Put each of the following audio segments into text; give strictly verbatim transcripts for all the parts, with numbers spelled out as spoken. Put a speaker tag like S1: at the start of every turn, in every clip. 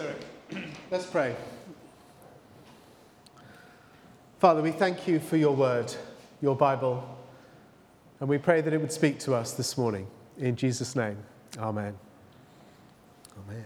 S1: Eric. Let's pray. Father, we thank you for your word, your Bible, and we pray that it would speak to us this morning. In Jesus' name, amen. Amen.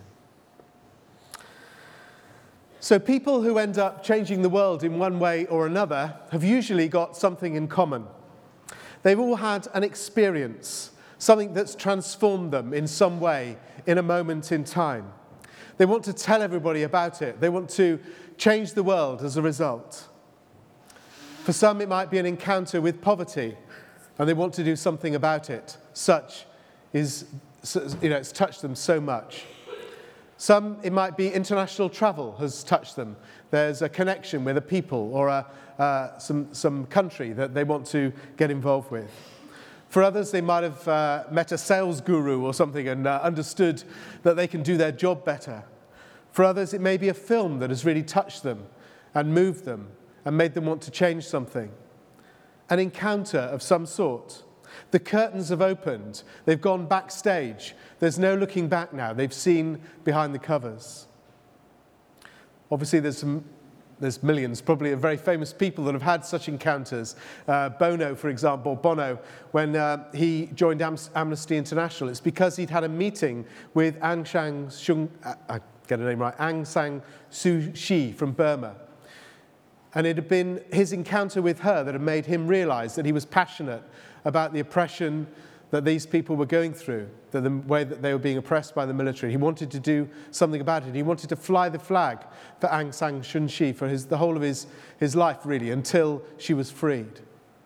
S1: So people who end up changing the world in one way or another have usually got something in common. They've all had an experience, something that's transformed them in some way, in a moment in time. They want to tell everybody about it. They want to change the world as a result. For some, it might be an encounter with poverty, and they want to do something about it. Such is, you know, it's touched them so much. Some, it might be international travel has touched them. There's a connection with a people or a, uh, some, some country that they want to get involved with. For others, they might have uh, met a sales guru or something and uh, understood that they can do their job better. For others, it may be a film that has really touched them and moved them and made them want to change something. An encounter of some sort. The curtains have opened. They've gone backstage. There's no looking back now. They've seen behind the covers. Obviously, there's some There's millions, probably, of very famous people that have had such encounters. Uh, Bono, for example, Bono, when uh, he joined Am- Amnesty International, it's because he'd had a meeting with Aung San Suu, uh, I get her name right, Aung San Suu Kyi from Burma. And it had been his encounter with her that had made him realize that he was passionate about the oppression that these people were going through, that the way that they were being oppressed by the military. He wanted to do something about it. He wanted to fly the flag for Aung San Suu Kyi for his, the whole of his, his life, really, until she was freed.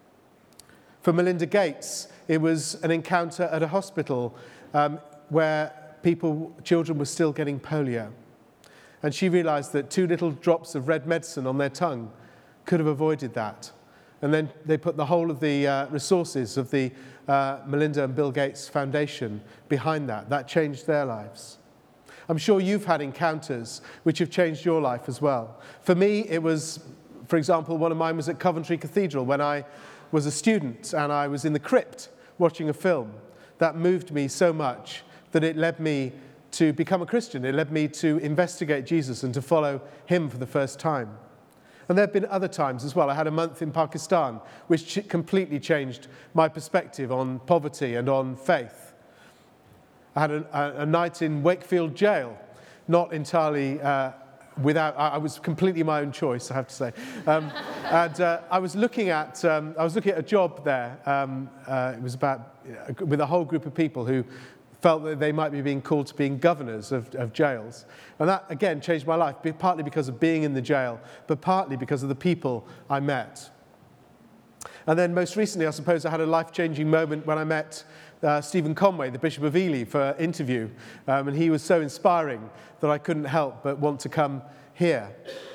S1: For Melinda Gates, it was an encounter at a hospital um, where people, children were still getting polio. And she realized that two little drops of red medicine on their tongue could have avoided that. And then they put the whole of the uh, resources of the uh, Melinda and Bill Gates Foundation behind that. That changed their lives. I'm sure you've had encounters which have changed your life as well. For me, it was, for example, one of mine was at Coventry Cathedral when I was a student and I was in the crypt watching a film. That moved me so much that it led me to become a Christian. It led me to investigate Jesus and to follow him for the first time. And there have been other times as well. I had a month in Pakistan, which ch- completely changed my perspective on poverty and on faith. I had a, a, a night in Wakefield Jail, not entirely uh, without, I, I was completely my own choice, I have to say. Um, and uh, I was looking at, um, I was looking at a job there. Um, uh, it was about, uh, with a whole group of people who felt that they might be being called to being governors of, of jails. And that, again, changed my life, partly because of being in the jail, but partly because of the people I met. And then most recently, I suppose, I had a life-changing moment when I met uh, Stephen Conway, the Bishop of Ely, for an interview. Um, and he was so inspiring that I couldn't help but want to come here.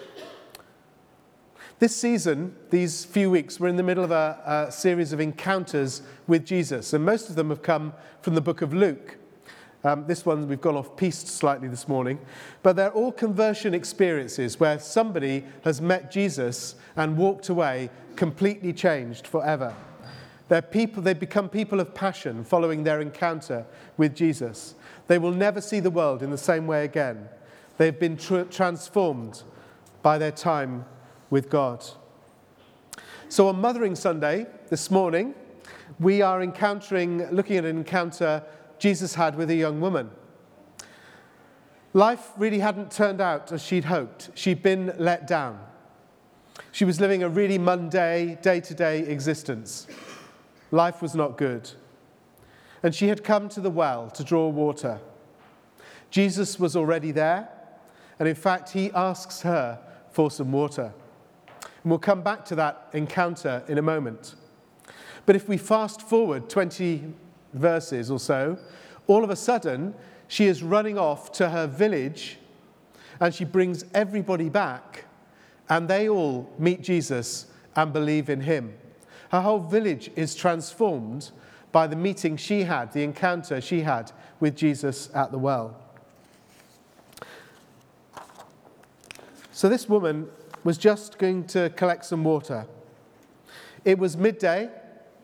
S1: This season, these few weeks, we're in the middle of a, a series of encounters with Jesus, and most of them have come from the book of Luke. Um, this one, we've gone off-piste slightly this morning, but they're all conversion experiences where somebody has met Jesus and walked away completely changed forever. They're people, they become people of passion following their encounter with Jesus. They will never see the world in the same way again. They've been tr- transformed by their time with God. So on Mothering Sunday, this morning, we are encountering, looking at an encounter Jesus had with a young woman. Life really hadn't turned out as she'd hoped. She'd been let down. She was living a really mundane, day-to-day existence. Life was not good. And she had come to the well to draw water. Jesus was already there, and in fact, he asks her for some water. And we'll come back to that encounter in a moment. But if we fast forward twenty verses or so, all of a sudden, she is running off to her village, and she brings everybody back, and they all meet Jesus and believe in him. Her whole village is transformed by the meeting she had, the encounter she had with Jesus at the well. So this woman was just going to collect some water. It was midday,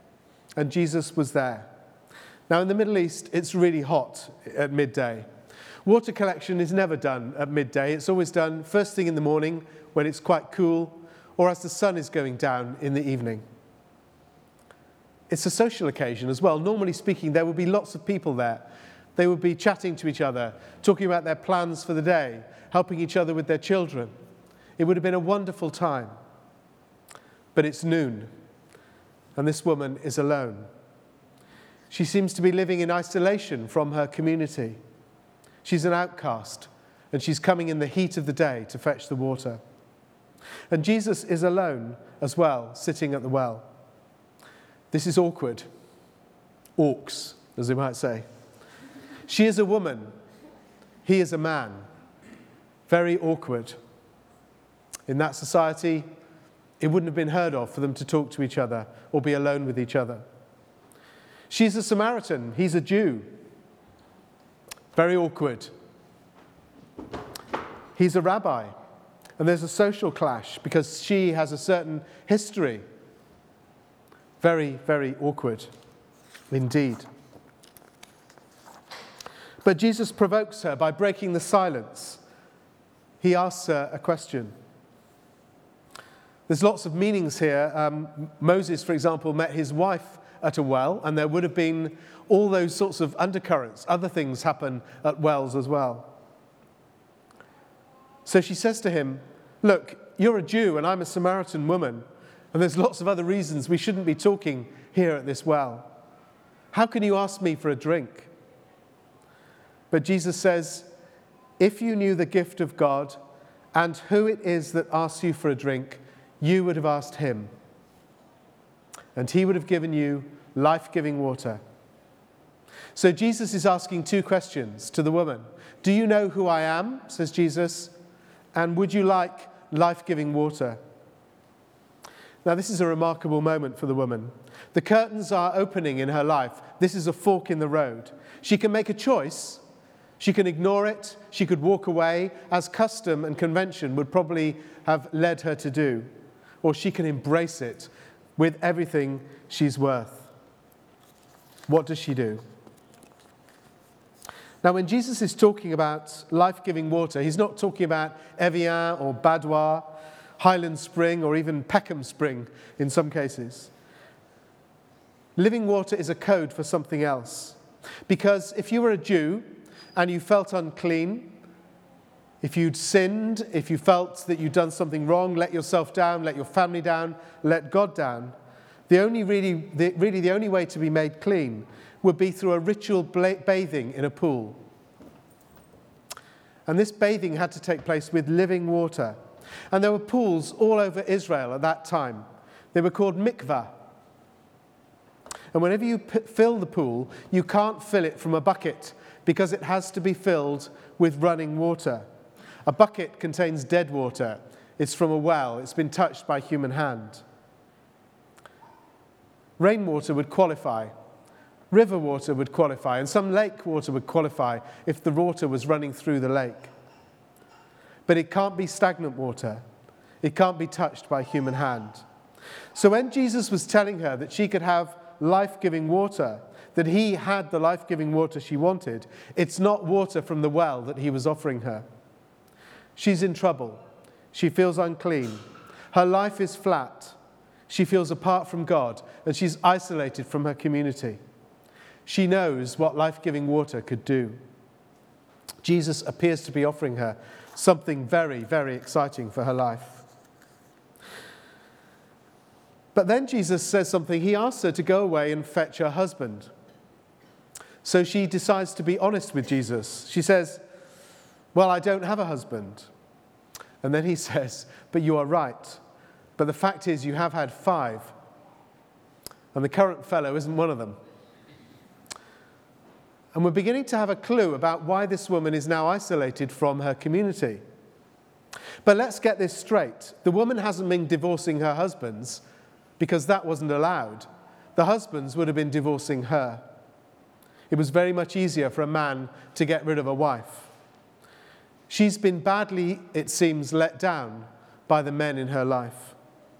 S1: and Jesus was there. Now, in the Middle East, it's really hot at midday. Water collection is never done at midday. It's always done first thing in the morning when it's quite cool, or as the sun is going down in the evening. It's a social occasion as well. Normally speaking, there would be lots of people there. They would be chatting to each other, talking about their plans for the day, helping each other with their children. It would have been a wonderful time. But it's noon, and this woman is alone. She seems to be living in isolation from her community. She's an outcast, and she's coming in the heat of the day to fetch the water. And Jesus is alone as well, sitting at the well. This is awkward. Orcs, as they might say. She is a woman. He is a man. Very awkward. In that society, it wouldn't have been heard of for them to talk to each other or be alone with each other. She's a Samaritan. He's a Jew. Very awkward. He's a rabbi. And there's a social clash because she has a certain history. Very, very awkward indeed. But Jesus provokes her by breaking the silence. He asks her a question. There's lots of meanings here. Um, Moses, for example, met his wife at a well, and there would have been all those sorts of undercurrents. Other things happen at wells as well. So she says to him, look, you're a Jew and I'm a Samaritan woman, and there's lots of other reasons we shouldn't be talking here at this well. How can you ask me for a drink? But Jesus says, if you knew the gift of God and who it is that asks you for a drink, you would have asked him, and he would have given you life-giving water. So Jesus is asking two questions to the woman. Do you know who I am, says Jesus, and would you like life-giving water? Now, this is a remarkable moment for the woman. The curtains are opening in her life. This is a fork in the road. She can make a choice. She can ignore it. She could walk away, as custom and convention would probably have led her to do. Or she can embrace it with everything she's worth. What does she do? Now, when Jesus is talking about life-giving water, he's not talking about Evian or Badois, Highland Spring, or even Peckham Spring in some cases. Living water is a code for something else. Because if you were a Jew and you felt unclean, if you'd sinned, if you felt that you'd done something wrong, let yourself down, let your family down, let God down, the only really, the, really the only way to be made clean would be through a ritual bathing in a pool. And this bathing had to take place with living water. And there were pools all over Israel at that time. They were called mikvah. And whenever you p- fill the pool, you can't fill it from a bucket because it has to be filled with running water. A bucket contains dead water. It's from a well. It's been touched by human hand. Rainwater would qualify. River water would qualify. And some lake water would qualify if the water was running through the lake. But it can't be stagnant water. It can't be touched by human hand. So when Jesus was telling her that she could have life-giving water, that he had the life-giving water she wanted, it's not water from the well that he was offering her. She's in trouble. She feels unclean. Her life is flat. She feels apart from God, and she's isolated from her community. She knows what life-giving water could do. Jesus appears to be offering her something very, very exciting for her life. But then Jesus says something. He asks her to go away and fetch her husband. So she decides to be honest with Jesus. She says, well, I don't have a husband. And then he says, but you are right. But the fact is you have had five. And the current fellow isn't one of them. And we're beginning to have a clue about why this woman is now isolated from her community. But let's get this straight. The woman hasn't been divorcing her husbands because that wasn't allowed. The husbands would have been divorcing her. It was very much easier for a man to get rid of a wife. She's been badly, it seems, let down by the men in her life.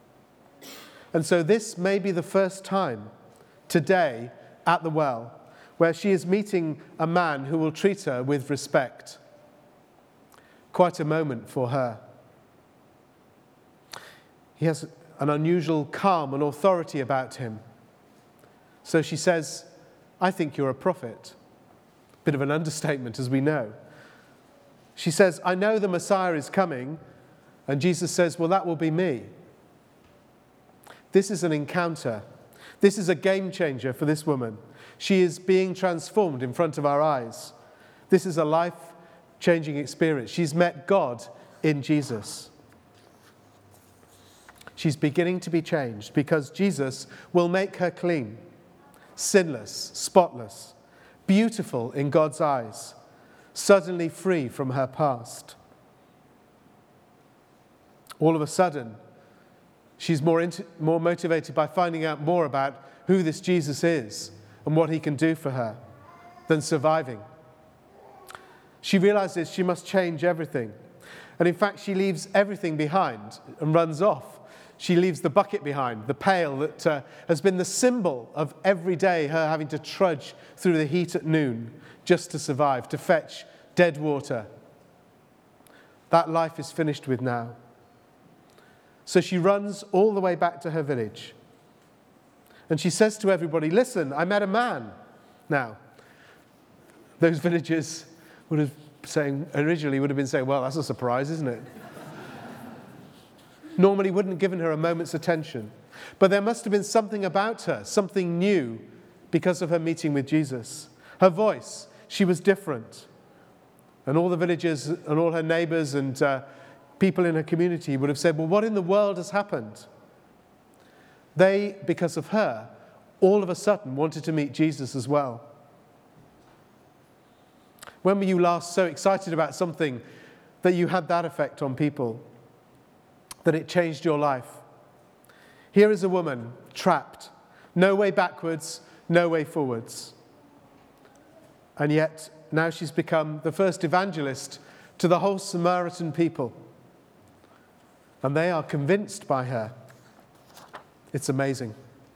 S1: And so this may be the first time today at the well where she is meeting a man who will treat her with respect. Quite a moment for her. He has an unusual calm and authority about him. So she says, "I think you're a prophet." Bit of an understatement, as we know. She says, "I know the Messiah is coming." And Jesus says, "Well, that will be me." This is an encounter. This is a game changer for this woman. She is being transformed in front of our eyes. This is a life-changing experience. She's met God in Jesus. She's beginning to be changed because Jesus will make her clean, sinless, spotless, beautiful in God's eyes, suddenly free from her past. All of a sudden, she's more, into, more motivated by finding out more about who this Jesus is and what he can do for her than surviving. She realizes she must change everything. And in fact, she leaves everything behind and runs off. She leaves the bucket behind, the pail that uh, has been the symbol of every day her having to trudge through the heat at noon just to survive, to fetch dead water. That life is finished with now. So she runs all the way back to her village. And she says to everybody, "Listen, I met a man." Now, those villagers would have saying originally would have been saying, "Well, that's a surprise, isn't it?" Normally wouldn't have given her a moment's attention. But there must have been something about her, something new, because of her meeting with Jesus. Her voice, she was different. And all the villagers and all her neighbors and uh, people in her community would have said, "Well, what in the world has happened?" They, because of her, all of a sudden wanted to meet Jesus as well. When were you last so excited about something that you had that effect on people, that it changed your life? Here is a woman trapped, no way backwards, no way forwards. And yet, now she's become the first evangelist to the whole Samaritan people. And they are convinced by her. It's amazing.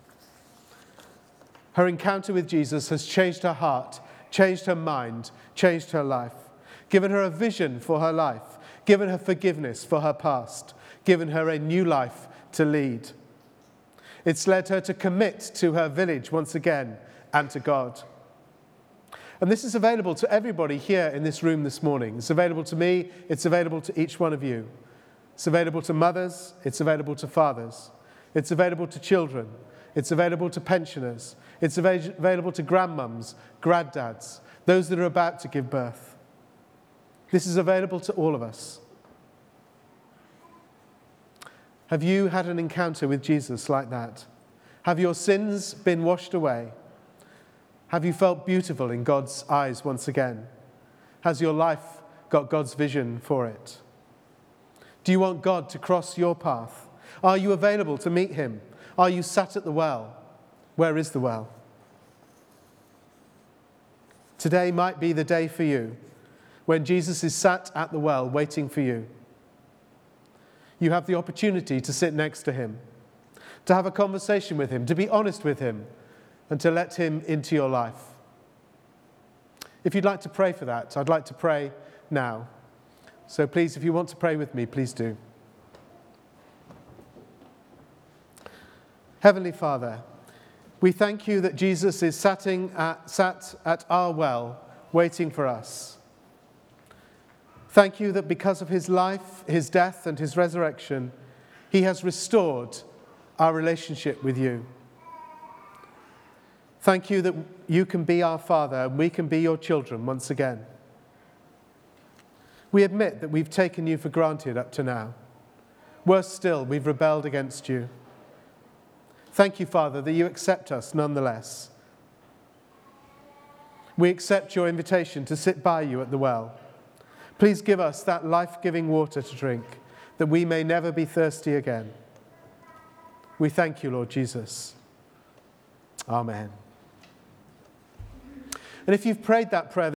S1: Her encounter with Jesus has changed her heart, changed her mind, changed her life, given her a vision for her life, given her forgiveness for her past, given her a new life to lead. It's led her to commit to her village once again and to God. And this is available to everybody here in this room this morning. It's available to me. It's available to each one of you. It's available to mothers. It's available to fathers. It's available to children. It's available to pensioners. It's av- available to grandmums, granddads, those that are about to give birth. This is available to all of us. Have you had an encounter with Jesus like that? Have your sins been washed away? Have you felt beautiful in God's eyes once again? Has your life got God's vision for it? Do you want God to cross your path? Are you available to meet him? Are you sat at the well? Where is the well? Today might be the day for you when Jesus is sat at the well waiting for you. You have the opportunity to sit next to him, to have a conversation with him, to be honest with him, and to let him into your life. If you'd like to pray for that, I'd like to pray now. So please, if you want to pray with me, please do. Heavenly Father, we thank you that Jesus is sitting at, sat at our well, waiting for us. Thank you that because of his life, his death, and his resurrection, he has restored our relationship with you. Thank you that you can be our Father and we can be your children once again. We admit that we've taken you for granted up to now. Worse still, we've rebelled against you. Thank you, Father, that you accept us nonetheless. We accept your invitation to sit by you at the well. Please give us that life-giving water to drink, that we may never be thirsty again. We thank you, Lord Jesus. Amen. And if you've prayed that prayer